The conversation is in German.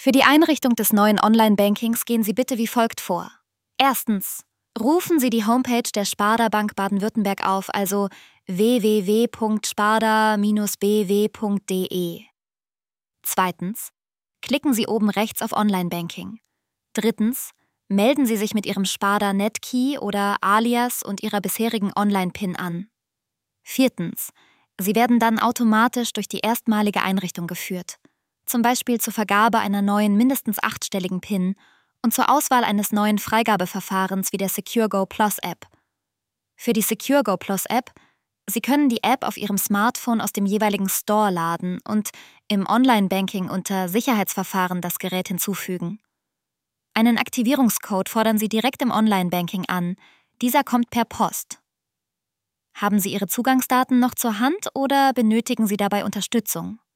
Für die Einrichtung des neuen Online-Bankings gehen Sie bitte wie folgt vor. Erstens. Rufen Sie die Homepage der Sparda Bank Baden-Württemberg auf, also www.sparda-bw.de. Zweitens. Klicken Sie oben rechts auf Online-Banking. Drittens. Melden Sie sich mit Ihrem Sparda Netkey oder Alias und Ihrer bisherigen Online-PIN an. Viertens. Sie werden dann automatisch durch die erstmalige Einrichtung geführt, zum Beispiel zur Vergabe einer neuen mindestens 8-stelligen PIN und zur Auswahl eines neuen Freigabeverfahrens wie der SecureGo Plus App. Für die SecureGo Plus App, Sie können die App auf Ihrem Smartphone aus dem jeweiligen Store laden und im Online-Banking unter Sicherheitsverfahren das Gerät hinzufügen. Einen Aktivierungscode fordern Sie direkt im Online-Banking an. Dieser kommt per Post. Haben Sie Ihre Zugangsdaten noch zur Hand oder benötigen Sie dabei Unterstützung?